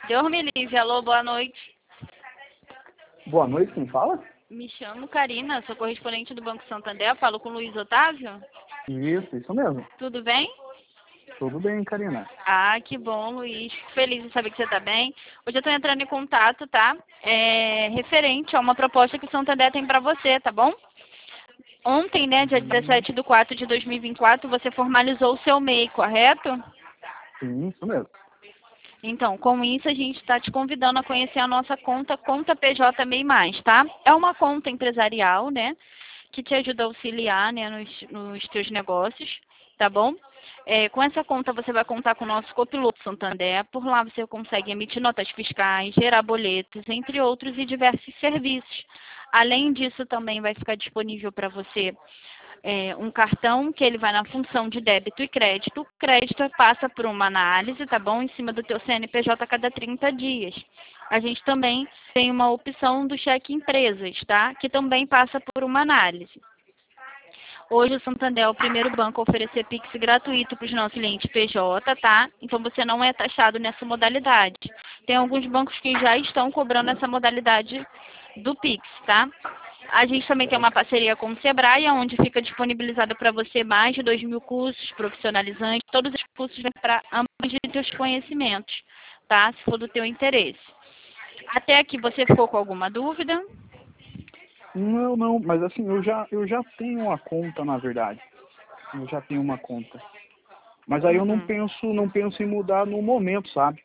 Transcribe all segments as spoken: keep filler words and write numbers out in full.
Deus me livre. Alô, boa noite. Boa noite, quem fala? Me chamo Karina, sou correspondente do Banco Santander. Falo com o Luiz Otávio. Isso, isso mesmo. Tudo bem? Tudo bem, Karina. Ah, que bom, Luiz. Fico feliz em saber que você está bem. Hoje eu estou entrando em contato, tá? É, referente a uma proposta que o Santander tem para você, tá bom? Ontem, né, dia dezessete de quatro de dois mil e vinte e quatro, você formalizou o seu M E I, correto? Sim, isso mesmo. Então, com isso, a gente está te convidando a conhecer a nossa conta, Conta P J M E I mais, tá? É uma conta empresarial, né, que te ajuda a auxiliar, né, nos, nos teus negócios, tá bom? É, com essa conta, você vai contar com o nosso copiloto Santander. Por lá, você consegue emitir notas fiscais, gerar boletos, entre outros, e diversos serviços. Além disso, também vai ficar disponível para você é, um cartão que ele vai na função de débito e crédito. O crédito passa por uma análise, tá bom? Em cima do teu C N P J a cada trinta dias. A gente também tem uma opção do cheque empresas, tá? Que também passa por uma análise. Hoje o Santander é o primeiro banco a oferecer Pix gratuito para os nossos clientes P J, tá? Então você não é taxado nessa modalidade. Tem alguns bancos que já estão cobrando essa modalidade do Pix, tá? A gente também tem uma parceria com o Sebrae, onde fica disponibilizado para você mais de dois mil cursos profissionalizantes. Todos os cursos vêm para abranger teus conhecimentos, tá? Se for do teu interesse. Até aqui você ficou com alguma dúvida? Não, não, mas assim, eu já, eu já tenho uma conta, na verdade. Eu já tenho uma conta. Mas aí eu não Uhum. penso, não penso em mudar no momento, sabe?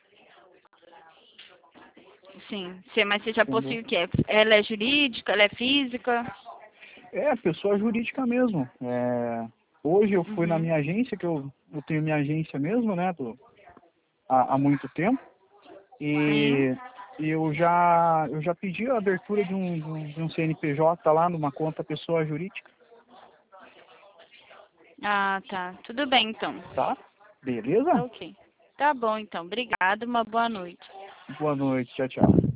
Sim, Sim, mas você já Entendeu? possui o quê? Ela é jurídica, ela é física? É, pessoa jurídica mesmo. É, hoje eu fui na Uhum. minha agência, que eu, eu tenho minha agência mesmo, né? Do, há, há muito tempo. Sim. E e eu já, eu já pedi a abertura de um, de um de um C N P J lá numa conta pessoa jurídica, Ah, tá. Tudo bem, então. tá? Tá Beleza? ok. Tá bom, então. Obrigada. Uma boa noite. Boa noite, tchau, tchau.